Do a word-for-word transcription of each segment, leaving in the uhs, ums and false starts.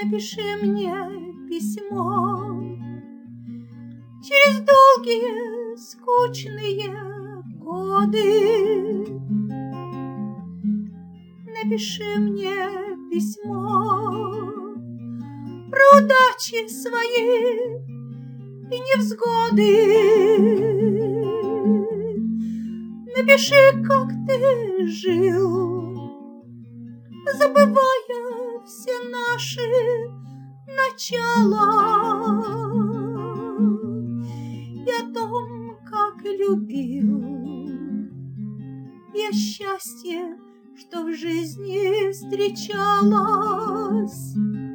Напиши мне письмо через долгие скучные годы. Напиши мне письмо про удачи свои и невзгоды. Напиши, как ты жил, забывая все наши начала, и о том, как любил я счастье, что в жизни встречалось.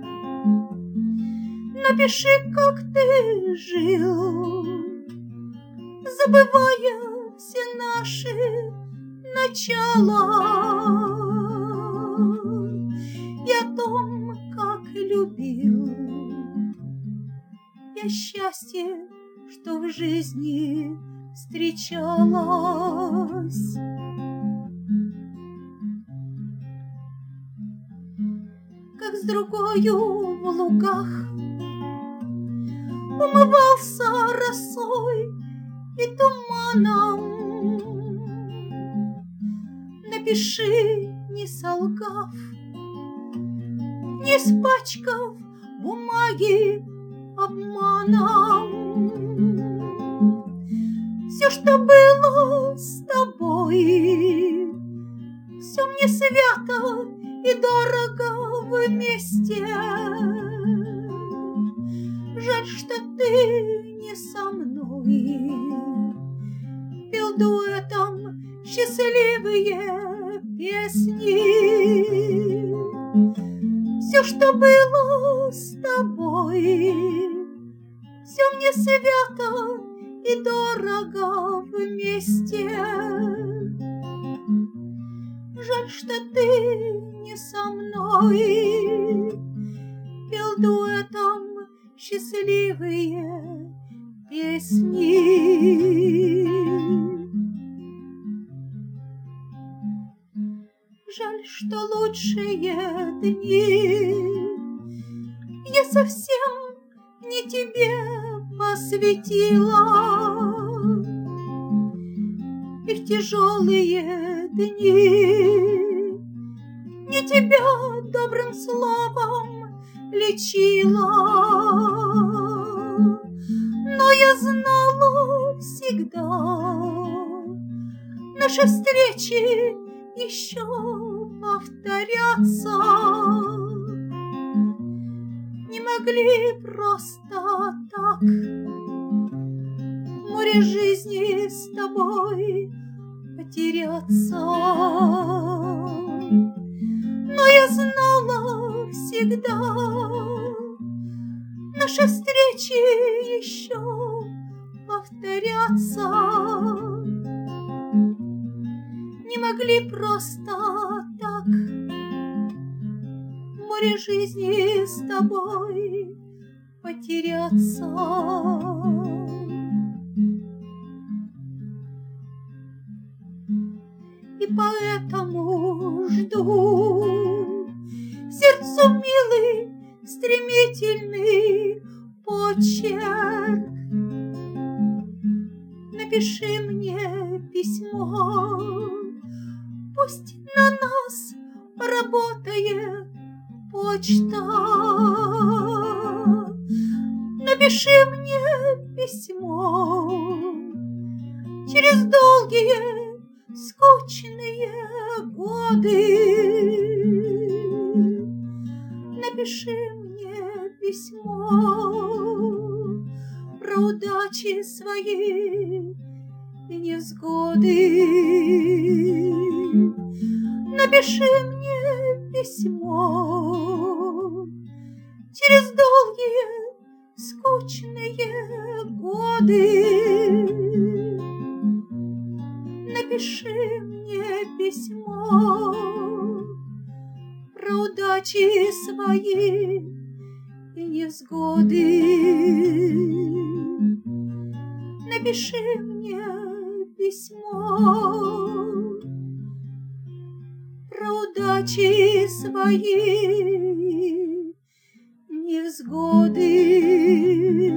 Напиши, как ты жил, забывая все наши начала, и о том, как любил я счастье, что в жизни встречалось. Как с другою в лугах умывался росой и туманом. Напиши, не солгав, не испачкав бумаги обманом, все, что было с тобой, все мне свято и дорого вместе. Жаль, что ты не со мной пел дуэтом счастливые песни. Все, что было с тобой, все мне свято и дорого вместе. Жаль, что ты не со мной пел дуэтом счастливые песни. Жаль, что лучшие дни я совсем не тебе посвятила, и в тяжелые дни не тебя добрым словом лечила. Но я знала всегда, наши встречи еще повторятся. Не могли просто так в море жизни с тобой потеряться. Но я знала всегда, наши встречи еще повторятся. Не могли просто так в море жизни с тобой потеряться. И поэтому жду сердцу милый, стремительный почерк. Напиши мне письмо, пусть на нас работает почта. Напиши мне письмо через долгие скучные годы. Напиши мне письмо про удачи свои и невзгоды. Напиши мне письмо через долгие скучные годы. Напиши мне письмо про удачи свои и невзгоды. Напиши мне письмо про удачи свои невзгоды.